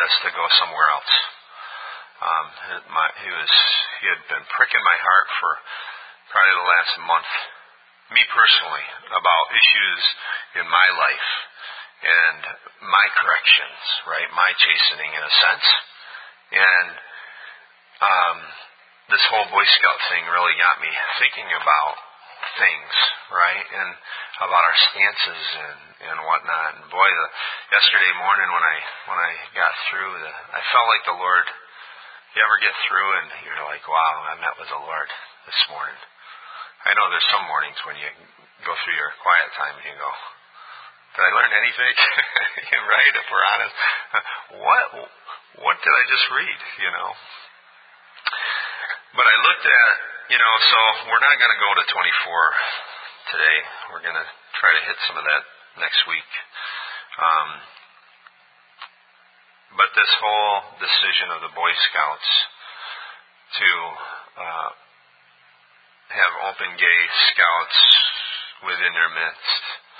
us to go somewhere else. He had been pricking my heart for probably the last month, me personally, about issues in my life and my corrections, right? My chastening in a sense. And this whole Boy Scout thing really got me thinking about things, right? And about our stances and whatnot. And boy, yesterday morning when I got through, I felt like the Lord. You ever get through and you're like, wow, I met with the Lord this morning. I know there's some mornings when you go through your quiet time and you go, did I learn anything? Right? If we're honest, what did I just read? But I looked at, so we're not going to go to 24 today. We're going to try to hit some of that next week. But this whole decision of the Boy Scouts to have open gay scouts within their midst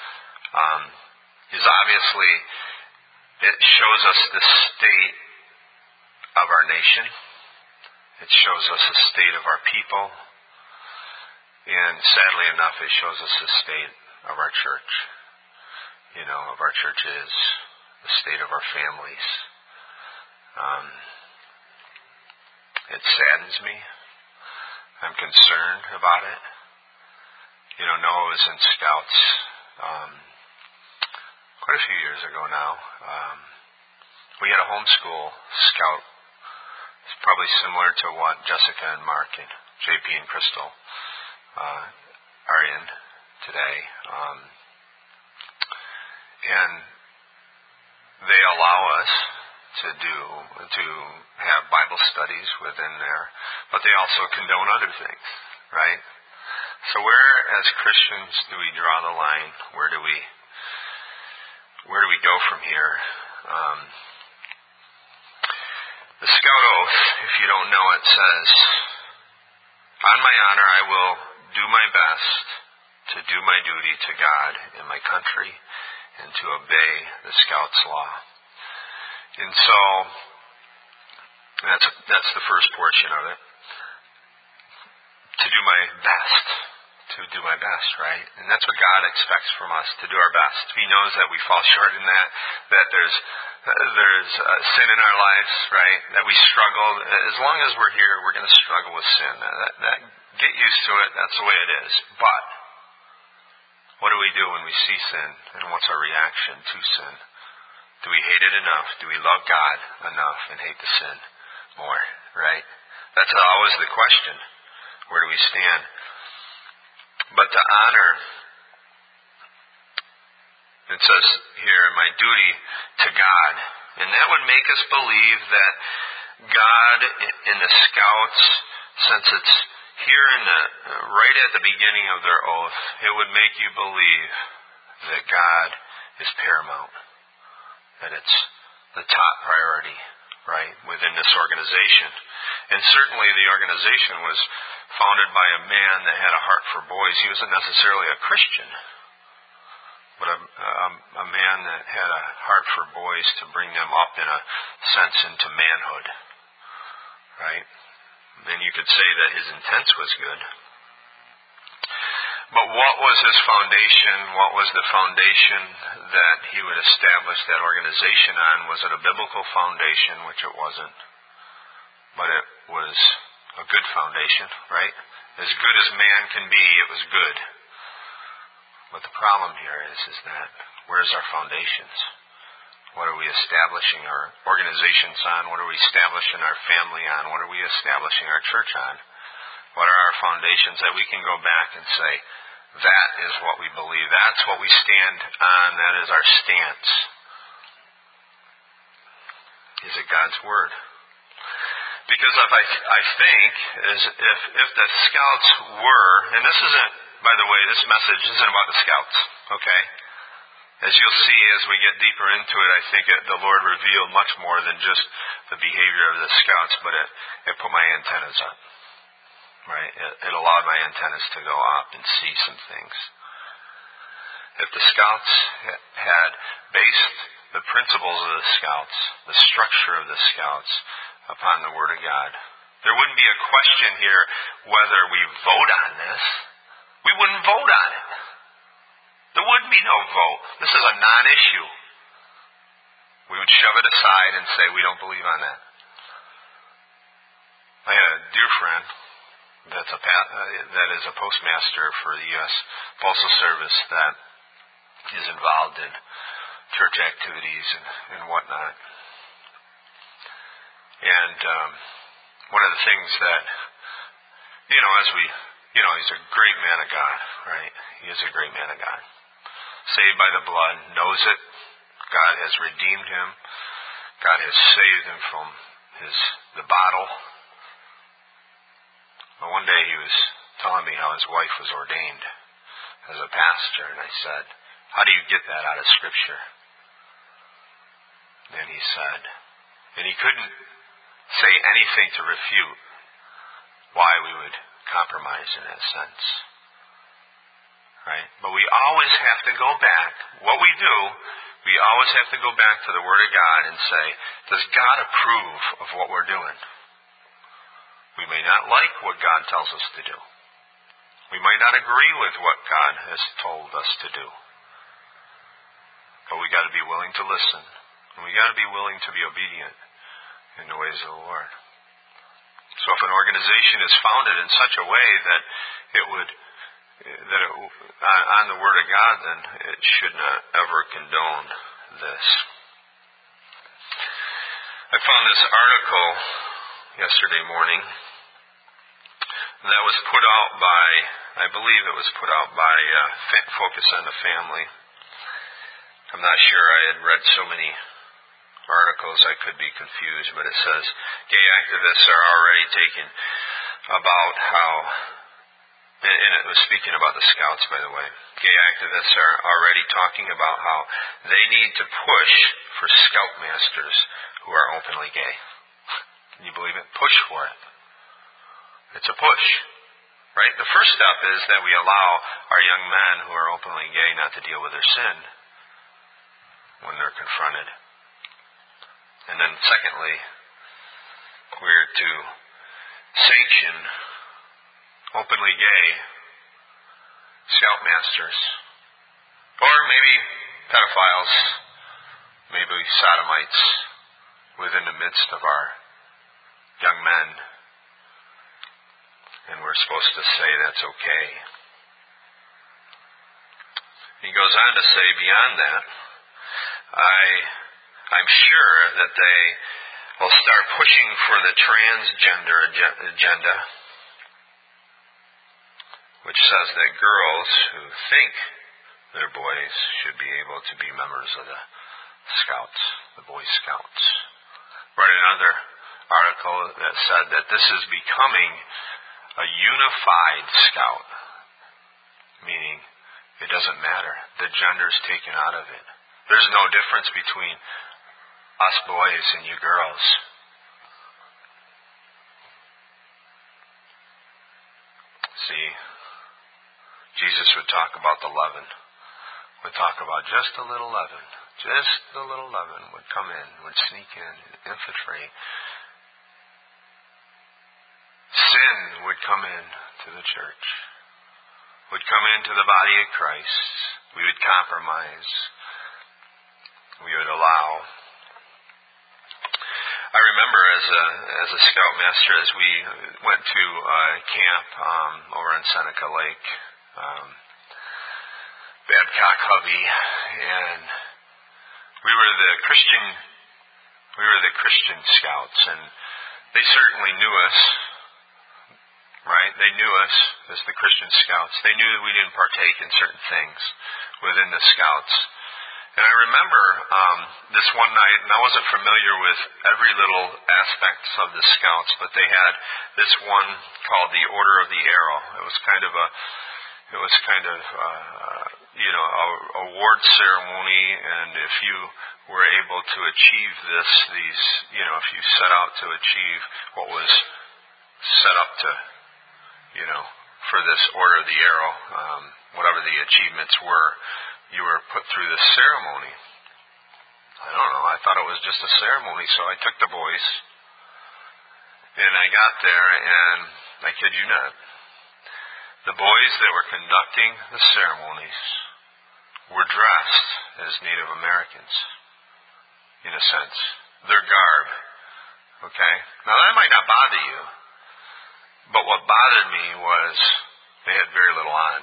is obviously, it shows us the state of our nation. It shows us the state of our people. And sadly enough, it shows us the state of our church. Of our churches, the state of our families. It saddens me. I'm concerned about it. Noah was in Scouts quite a few years ago now. We had a homeschool scout. It's probably similar to what Jessica and Mark and JP and Crystal are in today. And they allow us to have Bible studies within there, but they also condone other things, right? So where, as Christians, do we draw the line? Where do we go from here? The Scout Oath, if you don't know it, says, "On my honor, I will do my best to do my duty to God and my country and to obey the Scouts' law." And so, that's the first portion of it. To do my best, right? And that's what God expects from us, to do our best. He knows that we fall short in that there's sin in our lives, right? That we struggle. As long as we're here, we're going to struggle with sin. That get used to it. That's the way it is. But what do we do when we see sin? And what's our reaction to sin? Do we hate it enough? Do we love God enough and hate the sin more? Right? That's always the question. Where do we stand? But to honor, it says here, my duty to God. And that would make us believe that God in the Scouts, since it's here right at the beginning of their oath, it would make you believe that God is paramount. That it's the top priority, right, within this organization. And certainly the organization was founded by a man that had a heart for boys. He wasn't necessarily a Christian, but a man that had a heart for boys to bring them up in a sense into manhood, right? And you could say that his intent was good. But what was his foundation? What was the foundation that he would establish that organization on? Was it a biblical foundation? Which it wasn't. But it was a good foundation, right? As good as man can be, it was good. But the problem here is that where's our foundations? What are we establishing our organizations on? What are we establishing our family on? What are we establishing our church on? What are our foundations that we can go back and say, that is what we believe. That's what we stand on. That is our stance. Is it God's Word? Because I think if the Scouts were, and this isn't, by the way, this message isn't about the Scouts, okay? As you'll see as we get deeper into it, I think the Lord revealed much more than just the behavior of the Scouts, but it put my antennas up. Right? It allowed my antennas to go up and see some things. if the Scouts had based the principles of the Scouts, the structure of the Scouts, upon the Word of God, there wouldn't be a question here whether we vote on this. We wouldn't vote on it. There would be no vote. This is a non-issue. We would shove it aside and say we don't believe on that. I had a dear friend that is a postmaster for the U.S. Postal Service that is involved in church activities and whatnot. And one of the things that, he's a great man of God, right? He is a great man of God. Saved by the blood, knows it. God has redeemed him. God has saved him from the bottle. But one day he was telling me how his wife was ordained as a pastor, and I said, how do you get that out of Scripture? And he said, and he couldn't say anything to refute why we would compromise in that sense. Right? But we always have to go back. What we do, we always have to go back to the Word of God and say, does God approve of what we're doing? We may not like what God tells us to do. We might not agree with what God has told us to do. But we got to be willing to listen. And we got to be willing to be obedient in the ways of the Lord. So if an organization is founded in such a way that on the Word of God, then it should not ever condone this. I found this article yesterday morning that was put out by, I believe it was put out by Focus on the Family. I'm not sure, I had read so many articles I could be confused, but it says, gay activists are already taking about how, and it was speaking about the Scouts, by the way, gay activists are already talking about how they need to push for Scoutmasters who are openly gay. Can you believe it? Push for it. It's a push, right? The first step is that we allow our young men who are openly gay not to deal with their sin when they're confronted. And then secondly, we're to sanction openly gay Scoutmasters, or maybe pedophiles, maybe sodomites within the midst of our young men. And we're supposed to say that's okay. He goes on to say beyond that, I'm sure that they will start pushing for the transgender agenda, which says that girls who think they're boys should be able to be members of the Scouts, the Boy Scouts. Read another article that said that this is becoming a unified Scout, meaning it doesn't matter. The gender's taken out of it. There's no difference between us boys and you girls. See, Jesus would talk about the leaven. Would talk about just a little leaven. Just a little leaven would come in, would sneak in, and infiltrate. Sin would come in to the church. Would come into the body of Christ. We would compromise. We would allow. I remember as a Scoutmaster, as we went to camp over on Seneca Lake, Babcock Hovey, and we were the Christian Scouts, and they certainly knew us, right? They knew us as the Christian Scouts. They knew that we didn't partake in certain things within the Scouts. And I remember this one night, and I wasn't familiar with every little aspect of the Scouts, but they had this one called the Order of the Arrow. It was kind of a award ceremony, and if you were able to achieve if you set out to achieve what was set up to, for this Order of the Arrow, whatever the achievements were, you were put through this ceremony. I don't know. I thought it was just a ceremony, so I took the boys. And I got there, and I kid you not, the boys that were conducting the ceremonies were dressed as Native Americans, in a sense. Their garb. Okay? Now that might not bother you, but what bothered me was they had very little on.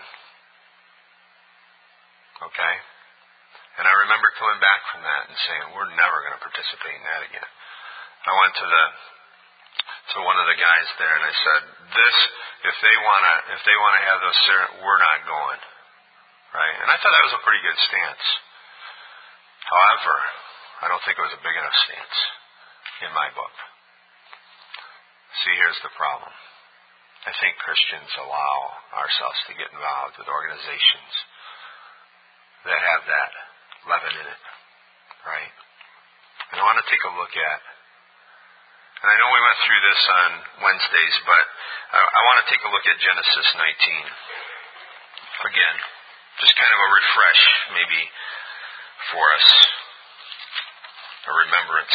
Okay? And I remember coming back from that and saying, we're never going to participate in that again. I went to one of the guys there and I said, if they want to have those ceremonies, we're not going. Right? And I thought that was a pretty good stance. However, I don't think it was a big enough stance in my book. See, here's the problem. I think Christians allow ourselves to get involved with organizations that have that leaven in it, right? And I want to take a look at, and I know we went through this on Wednesdays, but I want to take a look at Genesis 19. Again, just kind of a refresh maybe for us, a remembrance.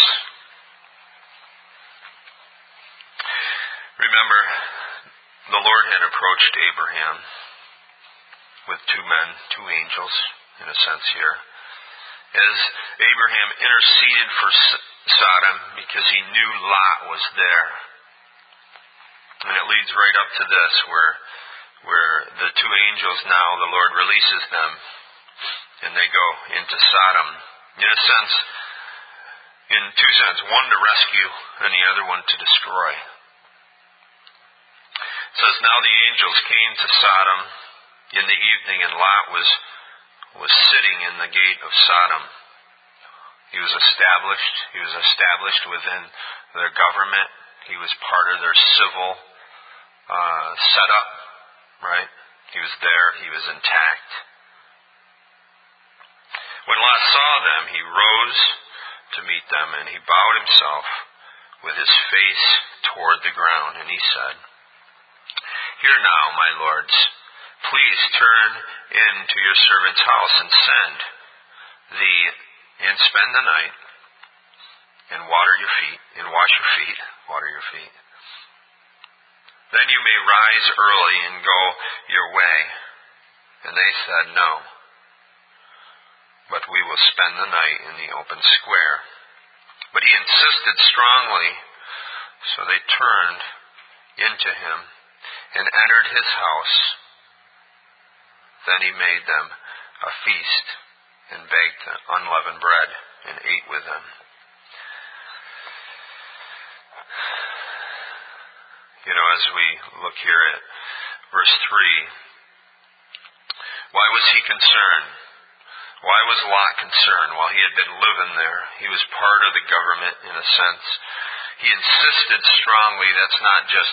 Remember, the Lord had approached Abraham with two men, two angels, in a sense here, as Abraham interceded for Sodom because he knew Lot was there. And it leads right up to this, where the two angels now, the Lord releases them, and they go into Sodom. In a sense, in two senses, one to rescue, and the other one to destroy. It says, now the angels came to Sodom in the evening, and Lot was sitting in the gate of Sodom. He was established within their government. He was part of their civil setup, right? He was there. He was intact. When Lot saw them, he rose to meet them, and he bowed himself with his face toward the ground, and he said, "Hear now, my lords, please turn into your servant's house and spend the night and wash your feet. Then you may rise early and go your way." And they said, "No, but we will spend the night in the open square." But he insisted strongly, so they turned into him and entered his house. Then he made them a feast and baked unleavened bread and ate with them. You know, as we look here at verse 3, why was he concerned? Why was Lot concerned? Well, he had been living there. He was part of the government in a sense. He insisted strongly. That's not just,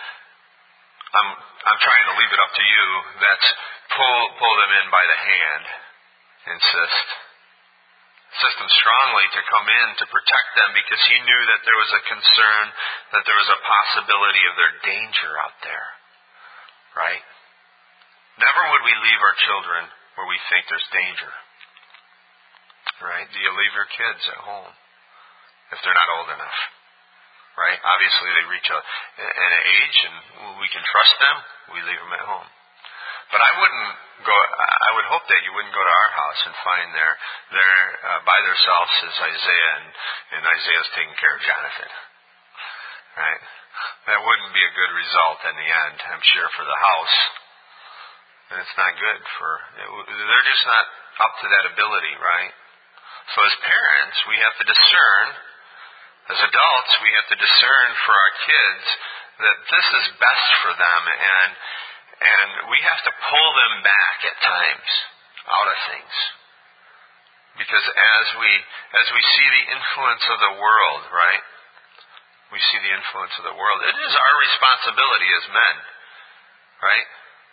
I'm trying to leave it up to you. That's pull them in by the hand. Insist them strongly to come in to protect them, because he knew that there was a concern, that there was a possibility of their danger out there. Right? Never would we leave our children where we think there's danger. Right? Do you leave your kids at home if they're not old enough? Right? Obviously they reach an age and we can trust them, we leave them at home. But I would hope that you wouldn't go to our house and find they're by themselves as Isaiah, and Isaiah's taking care of Jonathan. Right? That wouldn't be a good result in the end, I'm sure, for the house. And it's not good they're just not up to that ability, right? So as parents, we have to discern, as adults, we have to discern for our kids that this is best for them, and we have to pull them back at times out of things. Because as we see the influence of the world, right? We see the influence of the world. It is our responsibility as men, right?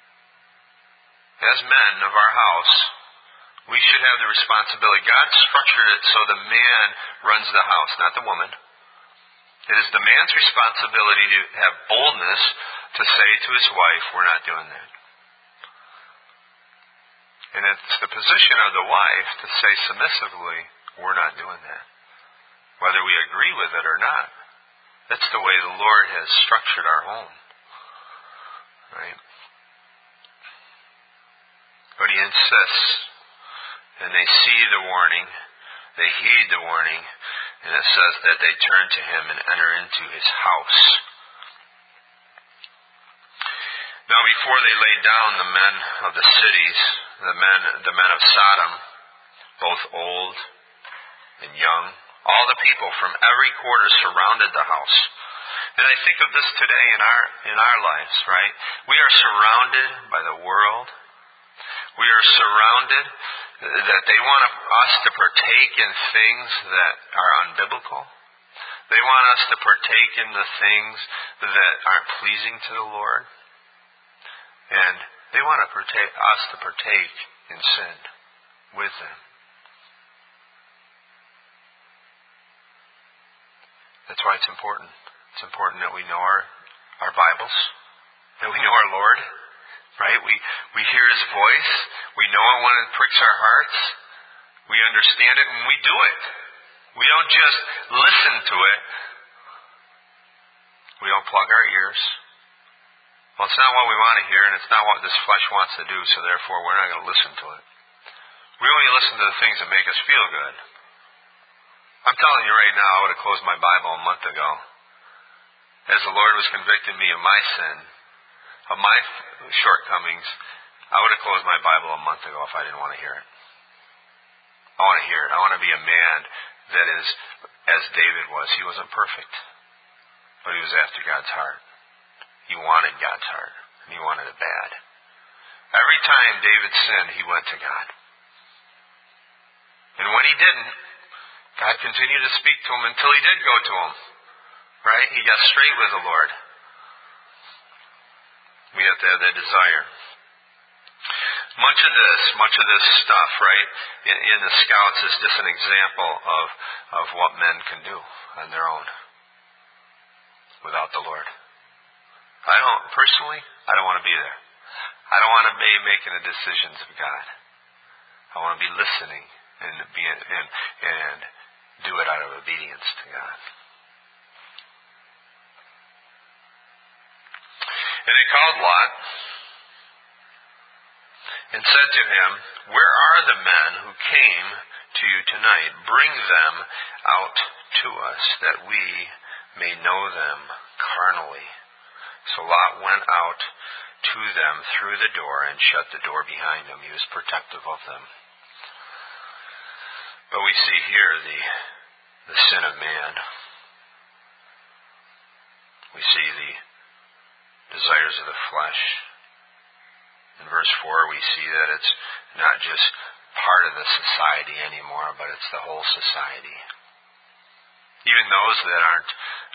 As men of our house, we should have the responsibility. God structured it so the man runs the house, not the woman. It is the man's responsibility to have boldness to say to his wife, "We're not doing that." And it's the position of the wife to say submissively, we're not doing that. Whether we agree with it or not. That's the way the Lord has structured our home. Right? But He insists, and they see the warning, they heed the warning, and it says that they turn to Him and enter into His house. Now before they laid down, the men of the cities, the men of Sodom, both old and young, all the people from every quarter surrounded the house. And I think of this today in our lives, right? We are surrounded by the world. We are surrounded that they want us to partake in things that are unbiblical. They want us to partake in the things that aren't pleasing to the Lord. And they want us to partake in sin with them. That's why it's important. It's important that we know our Bibles, that we know our Lord, right? We hear His voice. We know it when it pricks our hearts. We understand it and we do it. We don't just listen to it. We don't plug our ears. Well, it's not what we want to hear, and it's not what this flesh wants to do, so therefore we're not going to listen to it. We only listen to the things that make us feel good. I'm telling you right now, I would have closed my Bible a month ago. As the Lord was convicting me of my sin, of my shortcomings, I would have closed my Bible a month ago if I didn't want to hear it. I want to hear it. I want to be a man that is as David was. He wasn't perfect, but he was after God's heart. He wanted God's heart, and he wanted it bad. Every time David sinned, he went to God. And when he didn't, God continued to speak to him until he did go to him. Right? He got straight with the Lord. We have to have that desire. Much of this stuff, right, in the Scouts is just an example of what men can do on their own without the Lord. I don't want to be there. I don't want to be making the decisions of God. I want to be listening and do it out of obedience to God. And they called Lot and said to him, "Where are the men who came to you tonight? Bring them out to us, that we may know them carnally." So Lot went out to them through the door and shut the door behind him. He was protective of them. But we see here the sin of man. We see the desires of the flesh. In verse 4 we see that it's not just part of the society anymore, but it's the whole society. Even those that aren't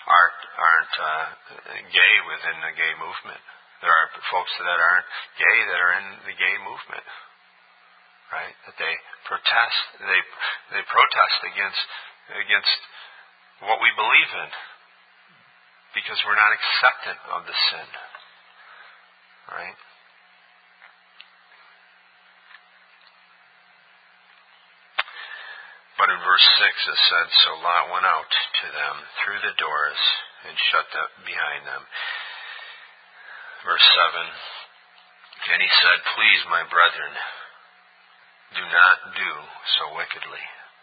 gay within the gay movement. There are folks that aren't gay that are in the gay movement, right? That they protest. They protest against what we believe in, because we're not acceptant of the sin, right? But in verse 6 it said, "So Lot went out to them through the doors and shut them behind them." Verse 7, "And he said, 'Please, my brethren, do not do so wickedly.'"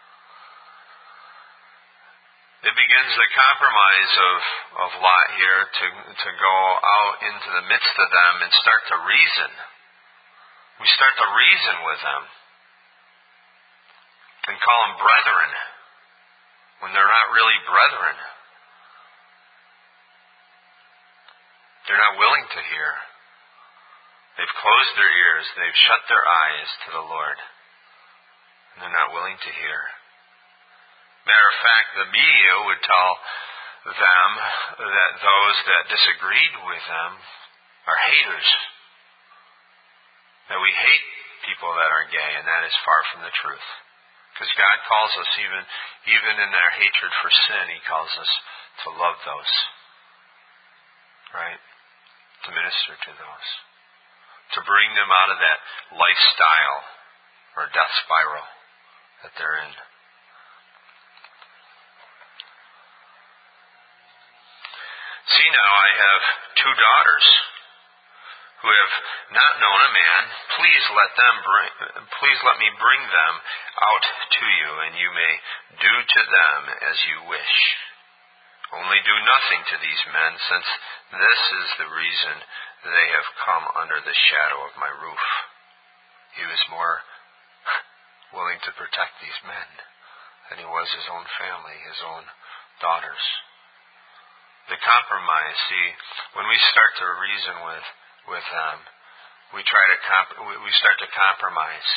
It begins the compromise of Lot here to go out into the midst of them and start to reason. We start to reason with them. And call them brethren when they're not really brethren. They're not willing to hear. They've closed their ears. They've shut their eyes to the Lord. And they're not willing to hear. Matter of fact, the media would tell them that those that disagreed with them are haters. That we hate people that are gay, and that is far from the truth. Because God calls us, even in their hatred for sin, He calls us to love those. Right? To minister to those. To bring them out of that lifestyle or death spiral that they're in. See now, I have 2 daughters who have not known a man. Please let me bring them out to you, and you may do to them as you wish. Only do nothing to these men, since this is the reason they have come under the shadow of my roof. He was more willing to protect these men than he was his own family, his own daughters. The compromise, see, when we start to reason with them, we start to compromise.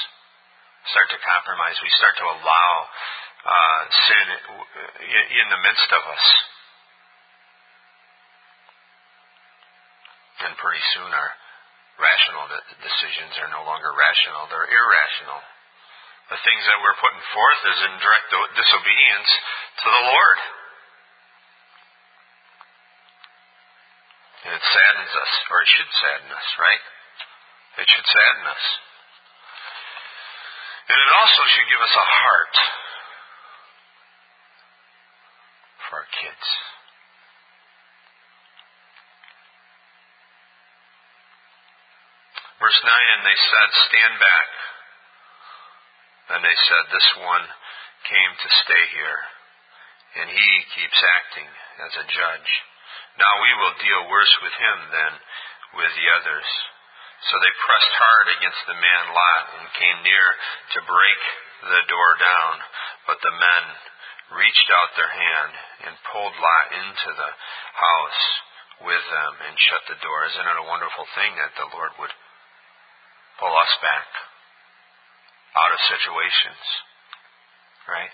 We start to allow sin in the midst of us. And pretty soon our rational decisions are no longer rational, they're irrational. The things that we're putting forth is in direct disobedience to the Lord. And it saddens us, or it should sadden us, right? It should sadden us. And it also should give us a heart for our kids. Verse 9, and they said, stand back. Then they said, this one came to stay here, and he keeps acting as a judge. Now we will deal worse with him than with the others. So they pressed hard against the man Lot and came near to break the door down. But the men reached out their hand and pulled Lot into the house with them and shut the door. Isn't it a wonderful thing that the Lord would pull us back out of situations, right?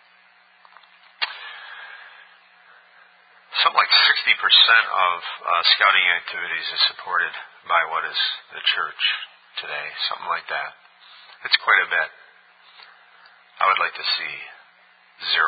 Something like 60% of scouting activities is supported by what is the church today. Something like that. It's quite a bit. I would like to see 0%.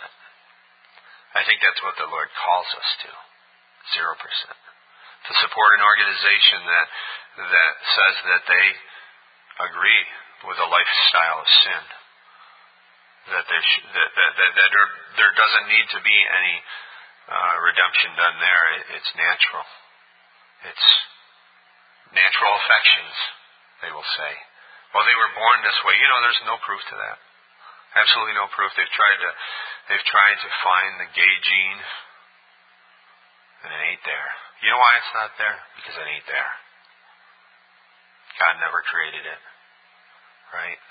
I think that's what the Lord calls us to. 0%. To support an organization that says that they agree with a lifestyle of sin. That there doesn't need to be any redemption done there. It's natural. It's natural affections, they will say. Well, they were born this way. There's no proof to that. Absolutely no proof. They've tried to find the gay gene, and it ain't there. You know why it's not there? Because it ain't there. God never created it. Right?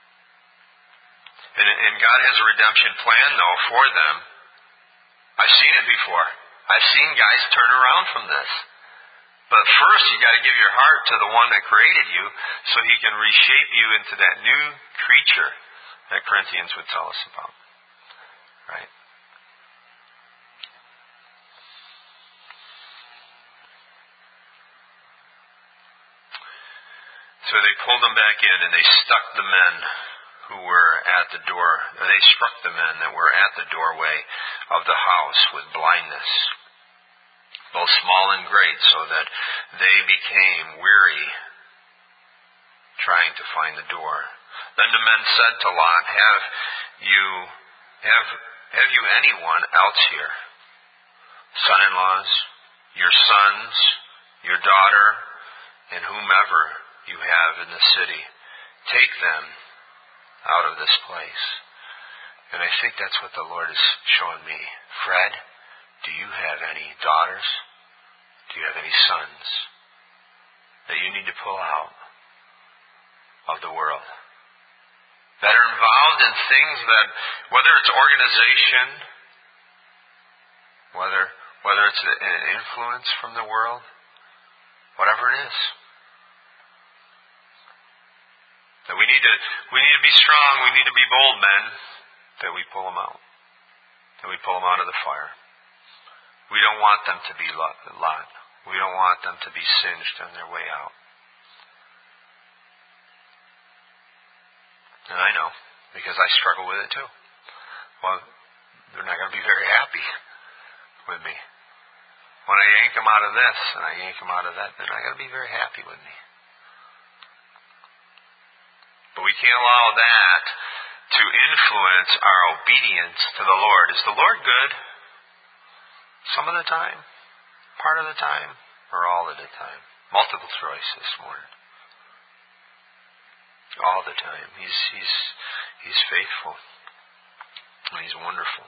And God has a redemption plan, though, for them. I've seen it before. I've seen guys turn around from this. But first, you got to give your heart to the one that created you so he can reshape you into that new creature that Corinthians would tell us about. Right? So they pulled them back in and they stuck the men who were at the door. They struck the men that were at the doorway of the house with blindness, both small and great, so that they became weary trying to find the door. Then the men said to Lot, Have you anyone else here? Son-in-laws, your sons, your daughter, and whomever you have in the city. Take them out of this place. And I think that's what the Lord is showing me. Fred, do you have any daughters? Do you have any sons that you need to pull out of the world? That are involved in things that, whether it's organization, whether it's an influence from the world, whatever it is. That we need to be strong, we need to be bold men, that we pull them out. That we pull them out of the fire. We don't want them to be Lot. We don't want them to be singed on their way out. And I know, because I struggle with it too. Well, they're not going to be very happy with me. When I yank them out of this and I yank them out of that, they're not going to be very happy with me. But But we can't allow that to influence our obedience to the Lord. Is the Lord good? Some of the time? Part of the time? Or all of the time? Multiple choice this morning. All the time. He's faithful. And He's wonderful.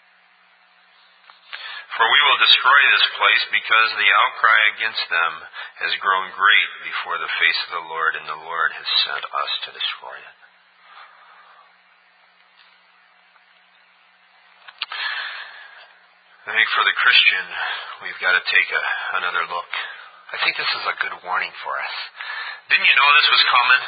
For we will destroy this place because the outcry against them has grown great before the face of the Lord, and the Lord has sent us to destroy it. I think for the Christian, we've got to take another look. I think this is a good warning for us. Didn't you know this was coming?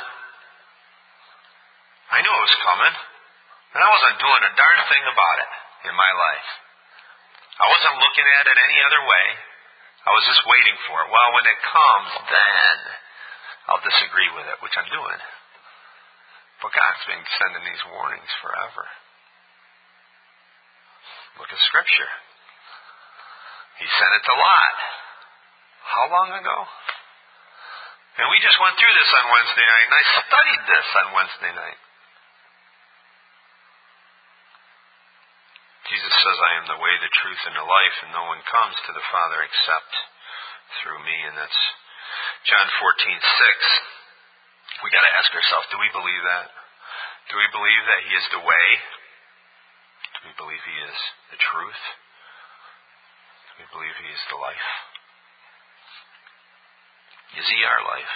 I knew it was coming, and I wasn't doing a darn thing about it in my life. I wasn't looking at it any other way. I was just waiting for it. Well, when it comes, then I'll disagree with it, which I'm doing. But God's been sending these warnings forever. Look at Scripture. He sent it to Lot. How long ago? And we just went through this on Wednesday night, and I studied this on Wednesday night. Jesus says, I am the way, the truth, and the life, and no one comes to the Father except through me. And that's John 14:6. We got to ask ourselves, do we believe that? Do we believe that He is the way? Do we believe He is the truth? Do we believe He is the life? Is He our life?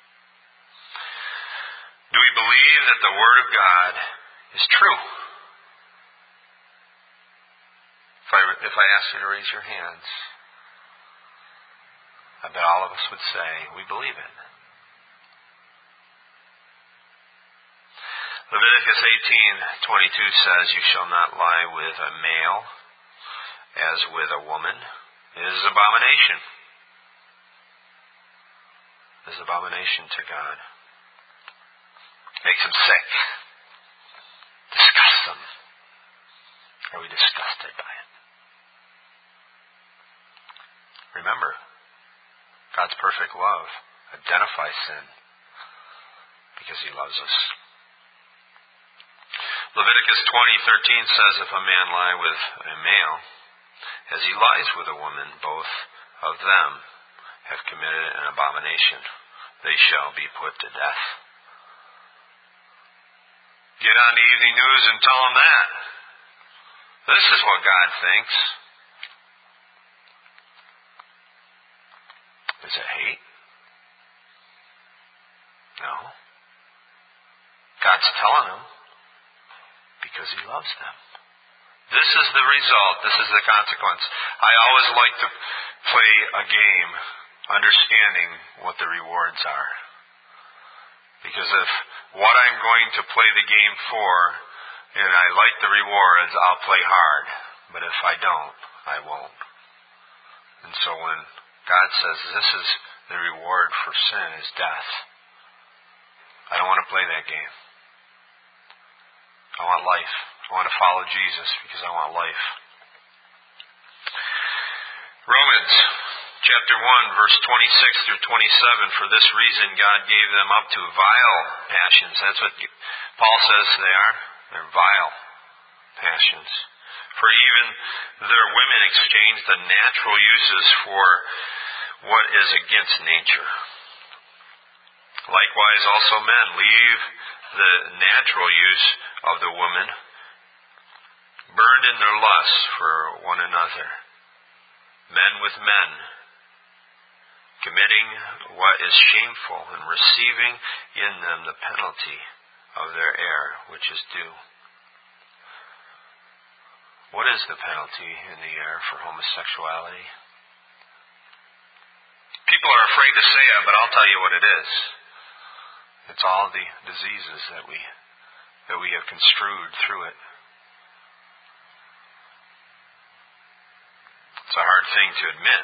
Do we believe that the Word of God is true? If I asked you to raise your hands, I bet all of us would say, we believe it. Leviticus 18:22 says, you shall not lie with a male as with a woman. It is abomination. It is abomination to God. Makes Him sick. Disgusts Him. Are we disgusted by it? Remember, God's perfect love identifies sin because He loves us. Leviticus 20:13 says, if a man lie with a male, as he lies with a woman, both of them have committed an abomination. They shall be put to death. Get on the evening news and tell them that. This is what God thinks. Is it hate? No. God's telling them because He loves them. This is the result. This is the consequence. I always like to play a game understanding what the rewards are. Because if what I'm going to play the game for and I like the rewards, I'll play hard. But if I don't, I won't. And so when God says this is the reward for sin is death, I don't want to play that game. I want life. I want to follow Jesus because I want life. Romans chapter 1, verse 26 through 27. For this reason God gave them up to vile passions. That's what Paul says they are. They're vile passions. For even their women exchange the natural uses for what is against nature. Likewise also men leave the natural use of the woman, burned in their lusts for one another. Men with men, committing what is shameful and receiving in them the penalty of their error, which is due. What is the penalty in the error for homosexuality? People are afraid to say it, but I'll tell you what it is. It's all the diseases that we have construed through it. It's a hard thing to admit.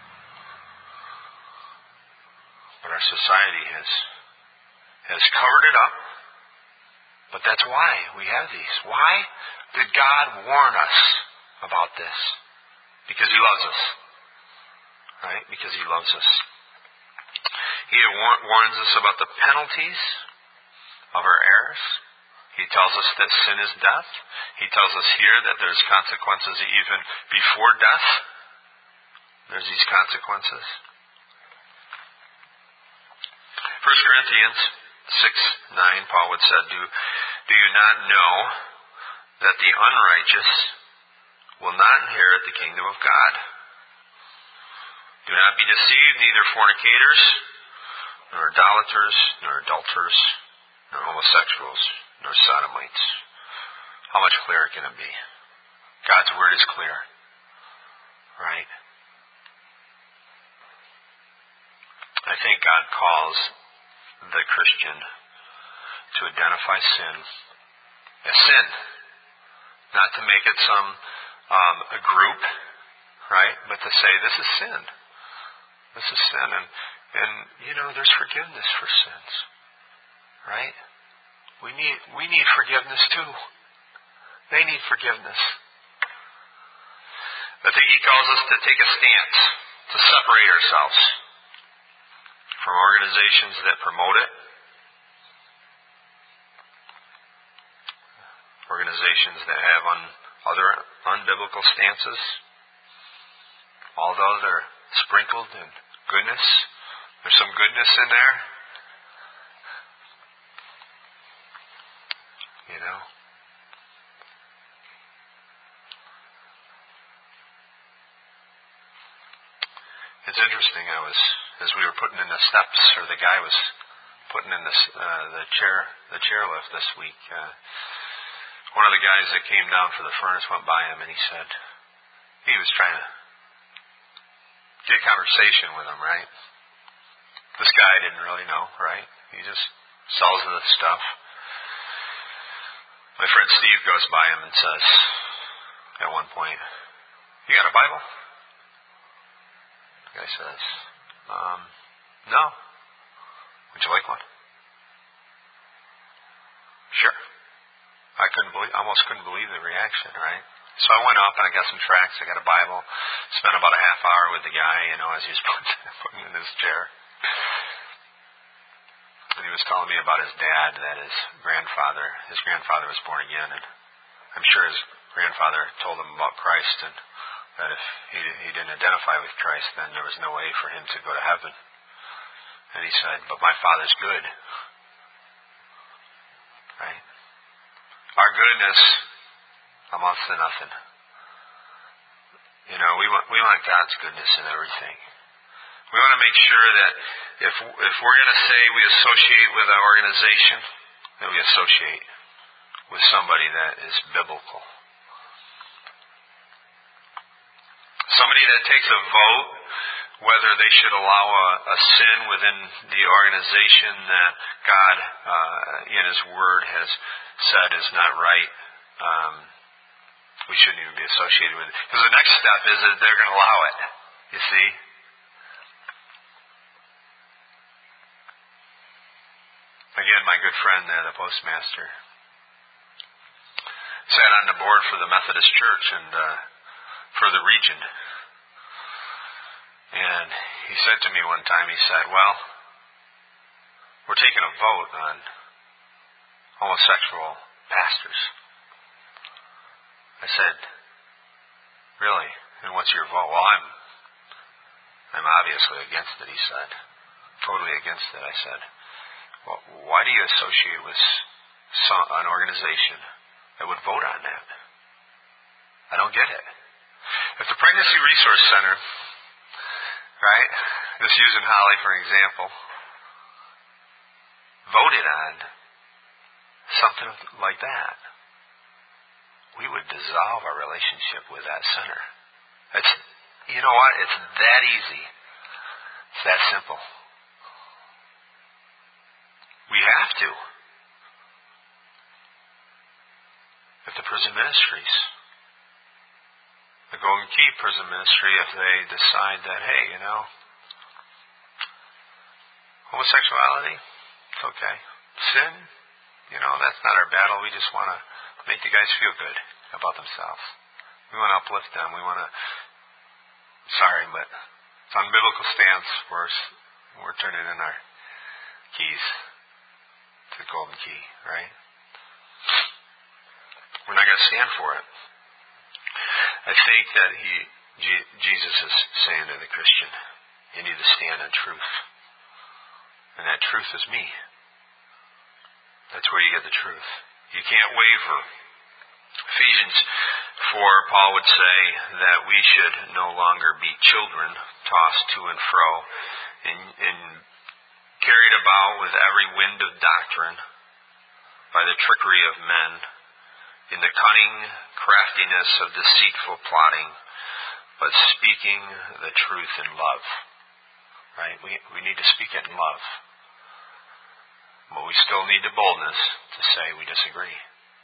But our society has covered it up. But that's why we have these. Why did God warn us about this? Because He loves us. Right? Because He loves us. He warns us about the penalties of our errors. He tells us that sin is death. He tells us here that there's consequences even before death. There's these consequences. 1 Corinthians 6:9, Paul would say, Do you not know that the unrighteous will not inherit the kingdom of God? Do not be deceived, neither fornicators, nor idolaters, nor adulterers, nor homosexuals, nor sodomites. How much clearer can it be? God's word is clear. Right? I think God calls the Christian to identify sin as sin. Not to make it some a group, right? But to say, this is sin. This is sin. And there's forgiveness for sins. Right? We need forgiveness too. They need forgiveness. I think he calls us to take a stance, to separate ourselves from organizations that promote it, organizations that have other unbiblical stances, although they're sprinkled in goodness. There's some goodness in there. It's interesting. As we were putting in the steps, or the guy was putting in the chairlift this week. One of the guys that came down for the furnace went by him, and he said he was trying to get conversation with him. Right? This guy didn't really know. Right? He just sells the stuff. My friend Steve goes by him and says, at one point, "You got a Bible?" The guy says, "No. Would you like one?" "Sure." I almost couldn't believe the reaction, right? So I went up and I got some tracts. I got a Bible. Spent about a half hour with the guy, as he was putting in his chair. And he was telling me about his dad, that his grandfather was born again, and I'm sure his grandfather told him about Christ, and that if he didn't identify with Christ, then there was no way for him to go to heaven. And he said, "But my Father's good." Right? Our goodness amounts to nothing. We want God's goodness in everything. We want to make sure that if we're going to say we associate with an organization, that we associate with somebody that is biblical. Somebody that takes a vote whether they should allow a sin within the organization that God in His Word has said is not right. We shouldn't even be associated with it. Because the next step is that they're going to allow it. You see? Again, my good friend there, the postmaster, sat on the board for the Methodist Church and for the region. And he said to me one time, he said, "Well, we're taking a vote on homosexual pastors." I said, "Really? And what's your vote?" "Well, I'm obviously against it," he said. "Totally against it." I said, "Well, why do you associate with an organization that would vote on that? I don't get it." If the Pregnancy Resource Center, right, just using Holly for an example, voted on something like that, we would dissolve our relationship with that center. You know what? It's that easy. It's that simple. We have to. If the prison ministries, the Golden Key prison ministry, if they decide that, hey, homosexuality, it's okay. Sin, that's not our battle. We just want to make the guys feel good about themselves. We want to uplift them. We want to, but it's unbiblical stance. We're turning in our keys to the golden key, right? We're not going to stand for it. I think that Jesus is saying to the Christian, you need to stand on truth. And that truth is me. That's where you get the truth. You can't waver. Ephesians 4, Paul would say that we should no longer be children tossed to and fro and carried about with every wind of doctrine by the trickery of men, in the cunning craftiness of deceitful plotting, but speaking the truth in love. Right? We need to speak it in love. But we still need the boldness to say we disagree.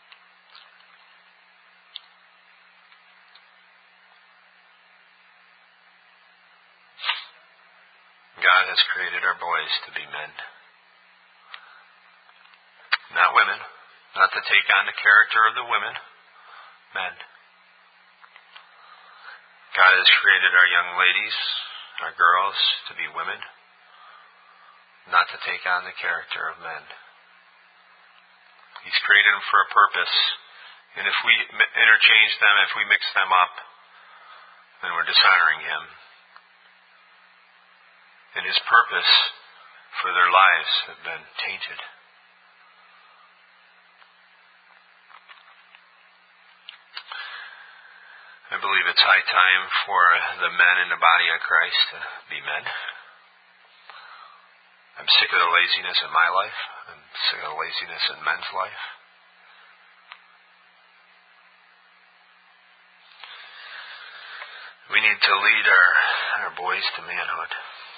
God has created our boys to be men. Not women. Not to take on the character of the women. Men. God has created our young ladies, our girls, to be women. Not to take on the character of men. He's created them for a purpose. And if we interchange them, if we mix them up, then we're dishonoring Him. And His purpose for their lives have been tainted. I believe it's high time for the men in the body of Christ to be men. I'm sick of the laziness in my life. I'm sick of the laziness in men's life. We need to lead our boys to manhood.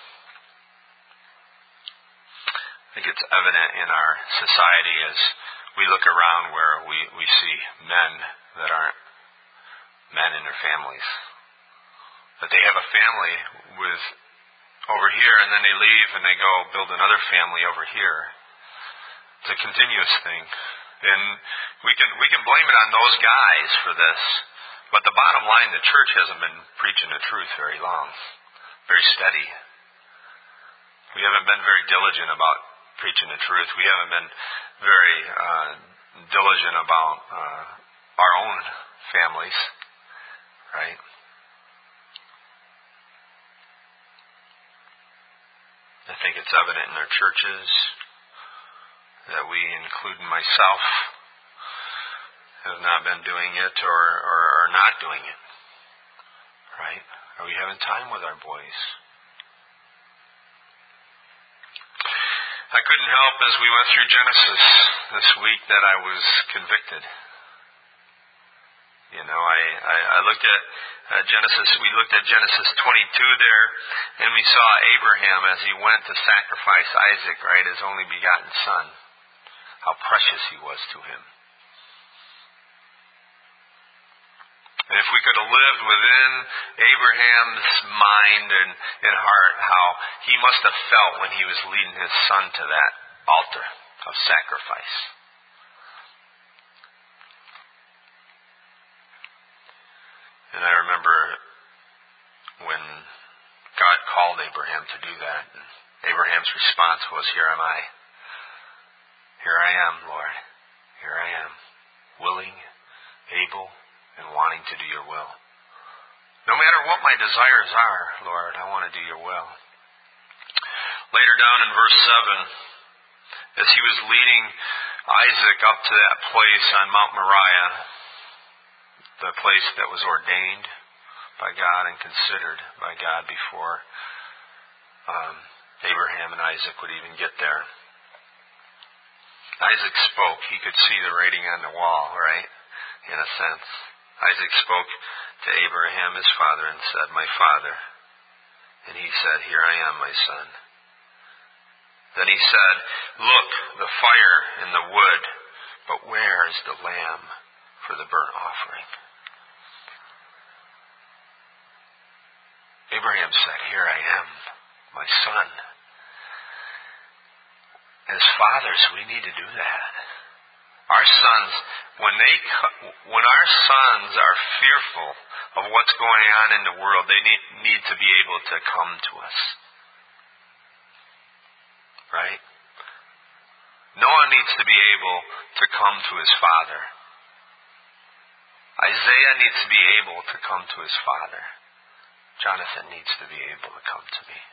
I think it's evident in our society as we look around where we see men that aren't men in their families. That they have a family with over here and then they leave and they go build another family over here. It's a continuous thing. And we can blame it on those guys for this. But the bottom line, the church hasn't been preaching the truth very long. Very steady. We haven't been very diligent about preaching the truth. We haven't been very diligent about our own families. Right? I think it's evident in our churches that we, including myself, have not been doing it or are not doing it. Right? Are we having time with our boys? I couldn't help as we went through Genesis this week that I was convicted. You know, I looked at Genesis, we looked at Genesis 22 there, and we saw Abraham as he went to sacrifice Isaac, right, his only begotten son. How precious he was to him. And if we could have lived within Abraham's mind and heart, how he must have felt when he was leading his son to that altar of sacrifice. And I remember when God called Abraham to do that, and Abraham's response was, "Here am I. Here I am, Lord. Here I am, willing, able, and wanting to do your will. No matter what my desires are, Lord, I want to do your will." Later down in verse 7, as he was leading Isaac up to that place on Mount Moriah, the place that was ordained by God and considered by God before Abraham and Isaac would even get there. Isaac spoke. He could see the writing on the wall, right? In a sense. Isaac spoke to Abraham, his father, and said, "My father." And he said, "Here I am, my son." Then he said, "Look, the fire and the wood, but where is the lamb for the burnt offering?" Abraham said, "Here I am, my son." As fathers, we need to do that. Our sons, when our sons are fearful of what's going on in the world, they need to be able to come to us. Right? Noah needs to be able to come to his father. Isaiah needs to be able to come to his father. Jonathan needs to be able to come to me.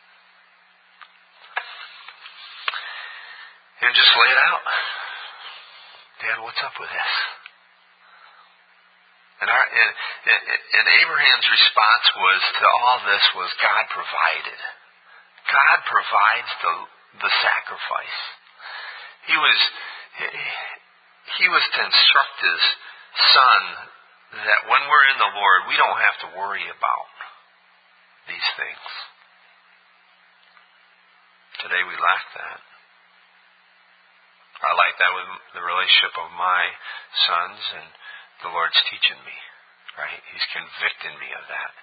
And just lay it out. Dad, what's up with this? And Abraham's response to all this was God provided. God provides the sacrifice. He was to instruct his son that when we're in the Lord, we don't have to worry about these things. Today we lack that. I like that with the relationship of my sons, and the Lord's teaching me, right? He's convicting me of that.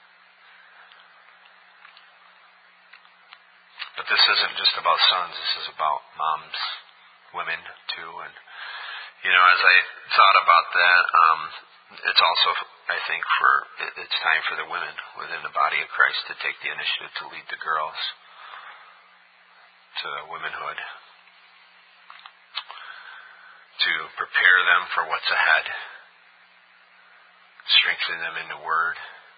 But this isn't just about sons, this is about moms, women too. And, as I thought about that, it's also, I think, it's time for the women within the body of Christ to take the initiative to lead the girls to womanhood, to prepare them for what's ahead, strengthen them in the Word.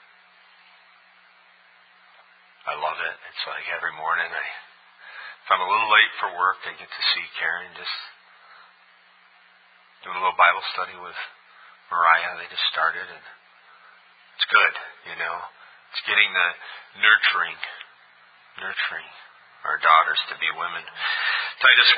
I love it. It's like every morning, if I'm a little late for work, I get to see Karen just doing a little Bible study with Mariah. They just started, and it's good, It's getting the nurturing our daughters to be women. Titus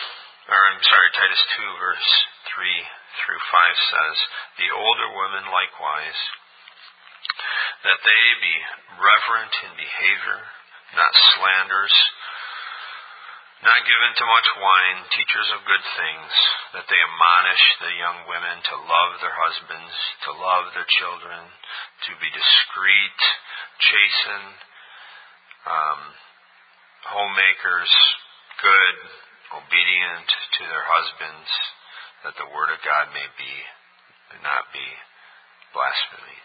2, verse 3 through 5 says, "The older women likewise, that they be reverent in behavior, not slanderers, not given to much wine, teachers of good things, that they admonish the young women to love their husbands, to love their children, to be discreet, chasten, homemakers, good, obedient to their husbands, that the word of God may not be blasphemed."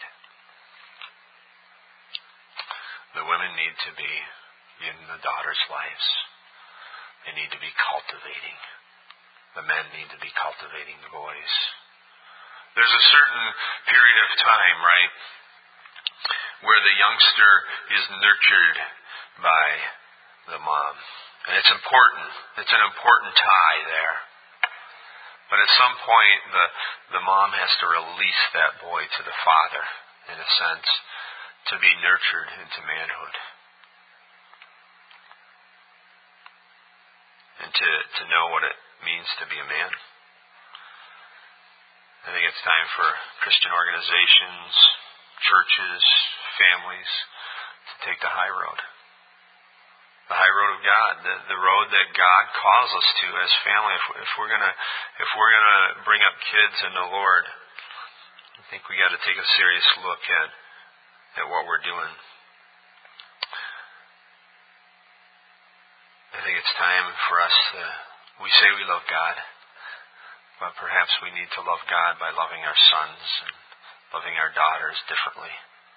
The women need to be in the daughters' lives. They need to be cultivating. The men need to be cultivating the boys. There's a certain period of time, right, where the youngster is nurtured by the mom. And it's important. It's an important tie there. But at some point, the mom has to release that boy to the father, in a sense, to be nurtured into manhood. And to know what it means to be a man. I think it's time for Christian organizations, churches, families to take the high road. The high road of God, the road that God calls us to as family. If we're gonna bring up kids in the Lord, I think we got to take a serious look at what we're doing. I think it's time for us we say we love God, but perhaps we need to love God by loving our sons and loving our daughters differently.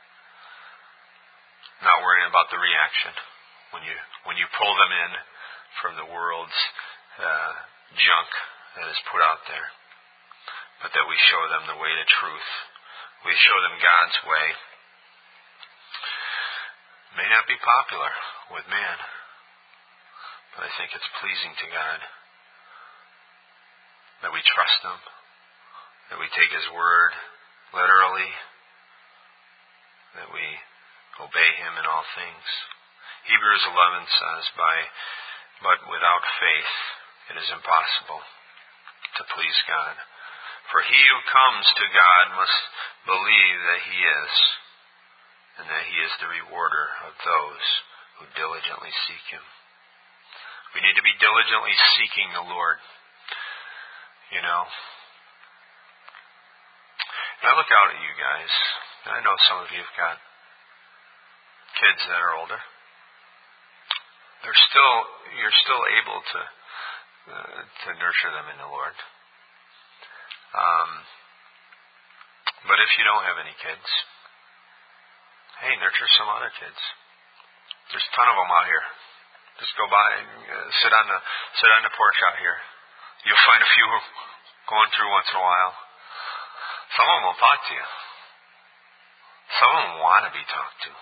Not worrying about the reaction when you pull them in from the world's junk that is put out there, but that we show them the way to truth. We show them God's way. May not be popular with man, but I think it's pleasing to God that we trust Him, that we take His word literally, that we obey Him in all things. Hebrews 11 says, but without faith it is impossible to please God. For he who comes to God must believe that He is, and that He is the rewarder of those who diligently seek Him. We need to be diligently seeking the Lord. And I look out at you guys, and I know some of you have got kids that are older. You're still able to nurture them in the Lord. But if you don't have any kids, hey, nurture some other kids. There's a ton of them out here. Just go by and sit on the porch out here. You'll find a few going through once in a while. Some of them will talk to you. Some of them want to be talked to.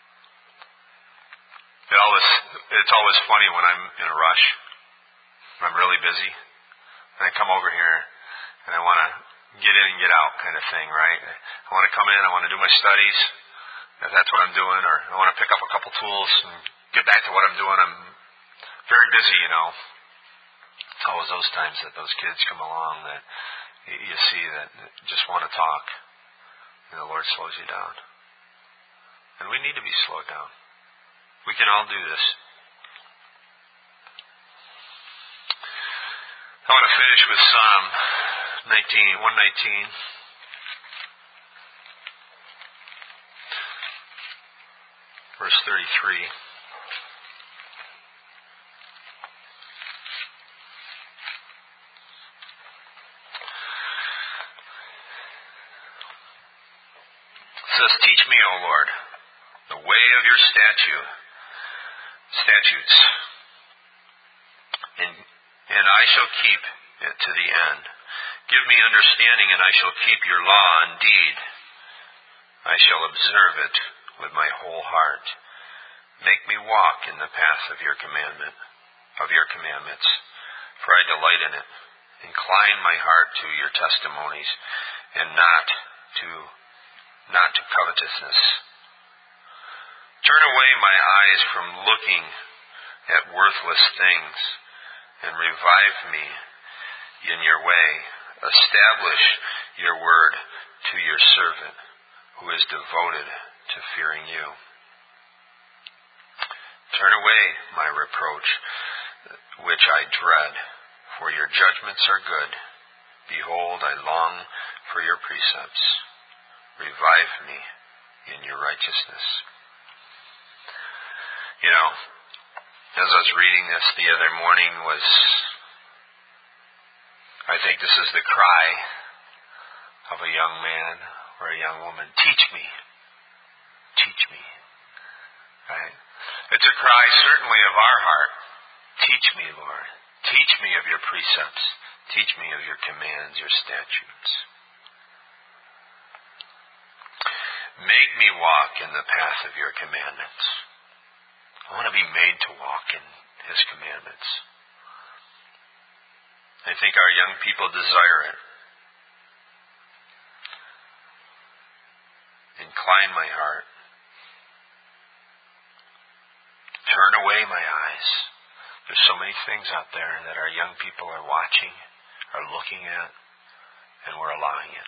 It's always funny when I'm in a rush, when I'm really busy, and I come over here and I want to get in and get out kind of thing, right? I want to come in, I want to do my studies, if that's what I'm doing, or I want to pick up a couple tools and get back to what I'm doing. I'm very busy, It's always those times that those kids come along that you see that just want to talk, and the Lord slows you down. And we need to be slowed down. We can all do this. I want to finish with Psalm 119. Verse 33. It says, "Teach me, O Lord, the way of your statutes, and I shall keep it to the end. Give me understanding, and I shall keep your law. Indeed, I shall observe it with my whole heart. Make me walk in the path of your commandments, for I delight in it. Incline my heart to your testimonies, and not to covetousness. Turn away my eyes from looking at worthless things, and revive me in your way. Establish your word to your servant, who is devoted to fearing you. Turn away my reproach, which I dread, for your judgments are good. Behold, I long for your precepts. Revive me in your righteousness." As I was reading this the other morning, I think this is the cry of a young man or a young woman. Teach me. Teach me. Right? It's a cry certainly of our heart. Teach me, Lord. Teach me of your precepts. Teach me of your commands, your statutes. Make me walk in the path of your commandments. I want to be made to walk in his commandments. I think our young people desire it. Incline my heart. Turn away my eyes. There's so many things out there that our young people are watching, are looking at, and we're allowing it.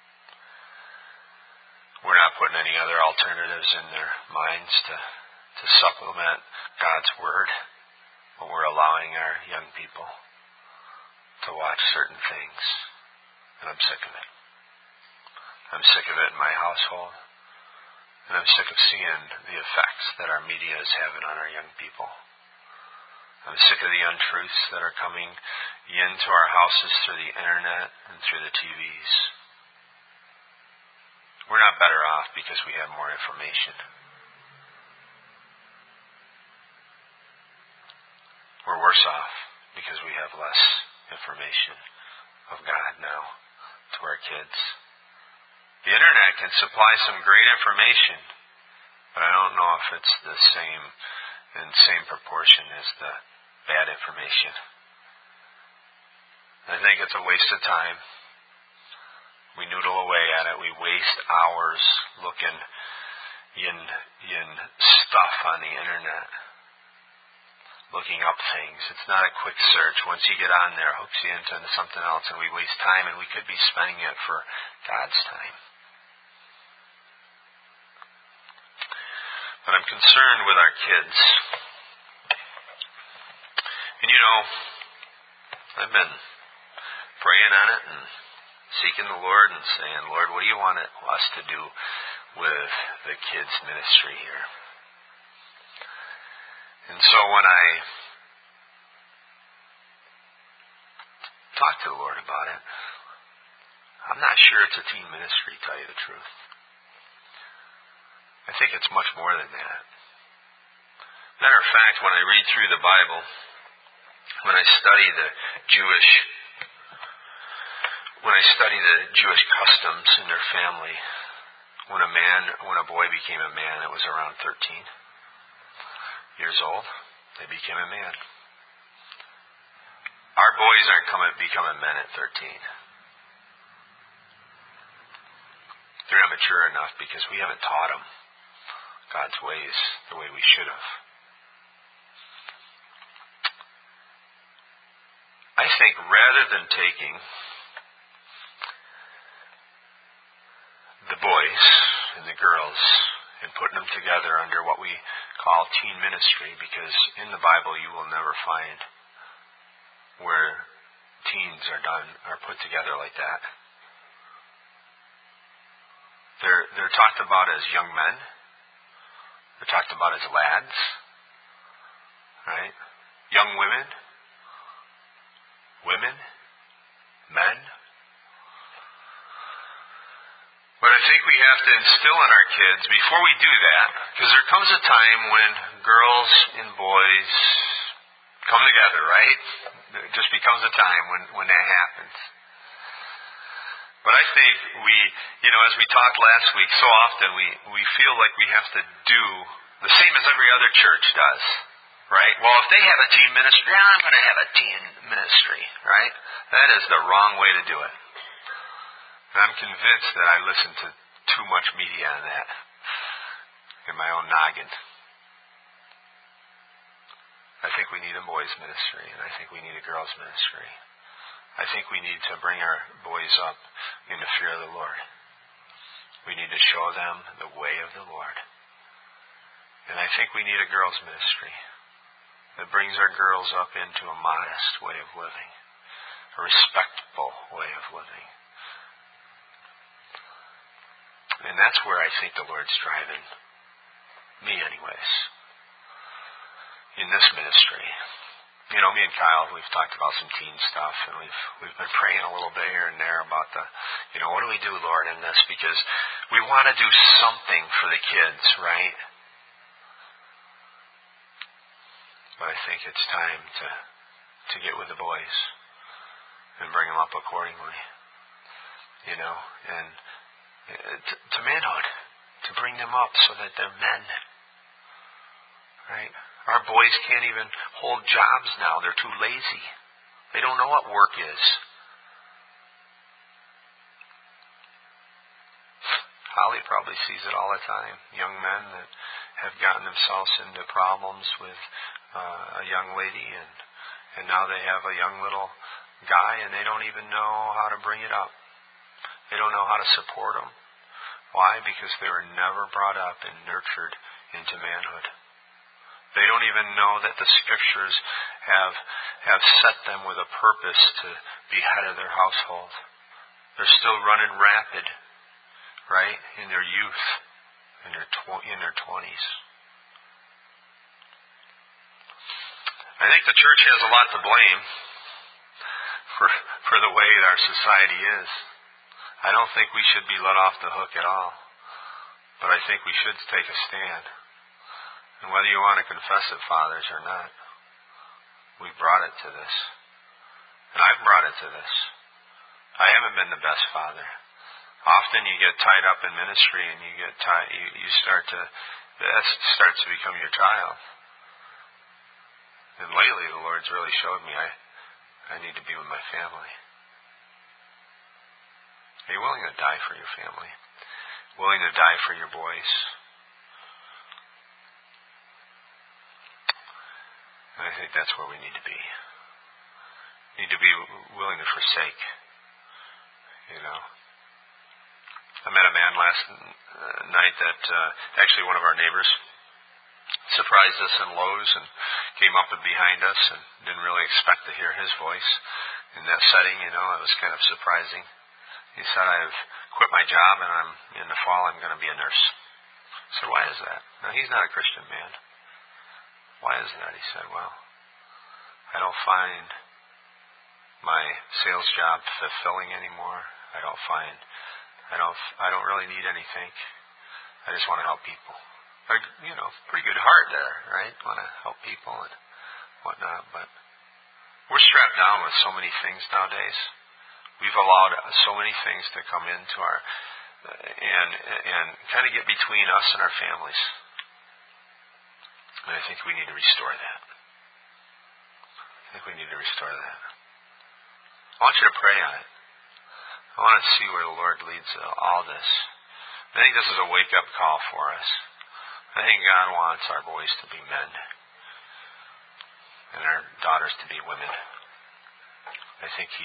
We're not putting any other alternatives in their minds to supplement God's Word, but we're allowing our young people to watch certain things. And I'm sick of it. I'm sick of it in my household. And I'm sick of seeing the effects that our media is having on our young people. I'm sick of the untruths that are coming into our houses through the internet and through the TVs. We're not better off because we have more information. We're worse off because we have less information of God now to our kids. The internet can supply some great information, but I don't know if it's the same proportion as the bad information. I think it's a waste of time. We noodle away at it. We waste hours looking in stuff on the internet, looking up things. It's not a quick search. Once you get on there, it hooks you into something else, and we waste time, and we could be spending it for God's time. But I'm concerned with our kids. And I've been praying on it and seeking the Lord and saying, Lord, what do you want us to do with the kids' ministry here? And so when I talked to the Lord about it, I'm not sure it's a teen ministry, to tell you the truth. I think it's much more than that. Matter of fact, when I read through the Bible, when I study the Jewish when I study the Jewish customs in their family, when a boy became a man, it was around 13 years old. They became a man. Our boys aren't becoming men at 13. They're not mature enough because we haven't taught them God's ways the way we should have. I think rather than taking the boys and the girls and putting them together under what we call teen ministry, because in the Bible you will never find where teens are put together like that. They're talked about as young men. They're talked about as lads, right? Young women, men. But I think we have to instill in our kids, before we do that, because there comes a time when girls and boys come together, right? It just becomes a time when that happens. But I think as we talked last week, so often we feel like we have to do the same as every other church does, right? Well, if they have a teen ministry, I'm going to have a teen ministry, right? That is the wrong way to do it. And I'm convinced that I listen to too much media on that in my own noggin. I think we need a boys' ministry, and I think we need a girls' ministry. I think we need to bring our boys up in the fear of the Lord. We need to show them the way of the Lord. And I think we need a girls' ministry that brings our girls up into a modest way of living, a respectable way of living. And that's where I think the Lord's driving me anyways, in this ministry. Me and Kyle, we've talked about some teen stuff, and we've been praying a little bit here and there about what do we do, Lord, in this? Because we want to do something for the kids, right? But I think it's time to get with the boys and bring them up accordingly, and to manhood, to bring them up so that they're men, right? Our boys can't even hold jobs now. They're too lazy. They don't know what work is. Holly probably sees it all the time. Young men that have gotten themselves into problems with a young lady, and now they have a young little guy, and they don't even know how to bring it up. They don't know how to support them. Why? Because they were never brought up and nurtured into manhood. They don't even know that the Scriptures have set them with a purpose to be head of their household. They're still running rapid, right, in their youth, in their 20s. I think the church has a lot to blame for the way our society is. I don't think we should be let off the hook at all, but I think we should take a stand. And whether you want to confess it, fathers, or not, we brought it to this. And I've brought it to this. I haven't been the best father. Often you get tied up in ministry and that starts to become your child. And lately the Lord's really showed me I need to be with my family. Are you willing to die for your family? Willing to die for your boys? And I think that's where we need to be. We need to be willing to forsake. I met a man last night that actually one of our neighbors surprised us in Lowe's and came up and behind us and didn't really expect to hear his voice in that setting. It was kind of surprising. He said, I've quit my job and in the fall I'm going to be a nurse. I said, why is that? Now, he's not a Christian man. Why is that? He said, well, I don't find my sales job fulfilling anymore. I don't really need anything. I just want to help people. Pretty good heart there, right? Want to help people and whatnot, but we're strapped down with so many things nowadays. We've allowed so many things to come into our and kind of get between us and our families. And I think we need to restore that. I want you to pray on it. I want to see where the Lord leads all this. I think this is a wake-up call for us. I think God wants our boys to be men and our daughters to be women. I think He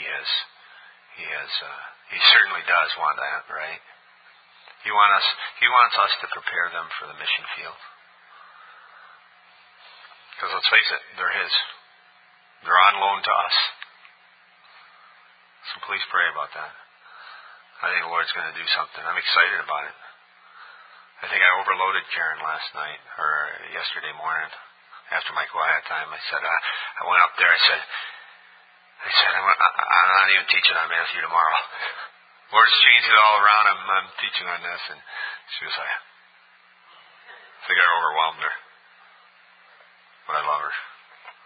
certainly does want that, right? He wants us to prepare them for the mission field. Because let's face it, they're His. They're on loan to us. So please pray about that. I think the Lord's going to do something. I'm excited about it. I think I overloaded Karen last night, or yesterday morning, after my quiet time. I said, I went up there, I said, I'm not even teaching on Matthew tomorrow. Lord's changed it all around. I'm teaching on this. And she was like, I think I overwhelmed her. But I love her.